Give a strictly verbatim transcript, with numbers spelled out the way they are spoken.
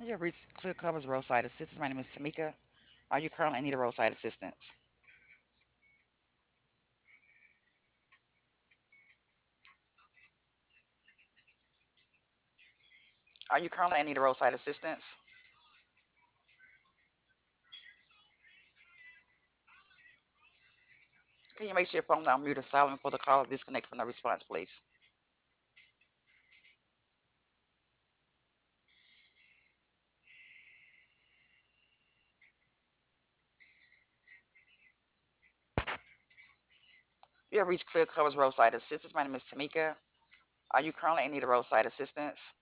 You have reached Clear Cover's roadside assistance. My name is Tamika. Are you currently in need of roadside assistance? Are you currently in need of roadside assistance? Can you make sure your phone down mute or silent before the call disconnect from the response, please? You have reached Clear Cover's roadside assistance. My name is Tamika. Are you currently in need of roadside assistance?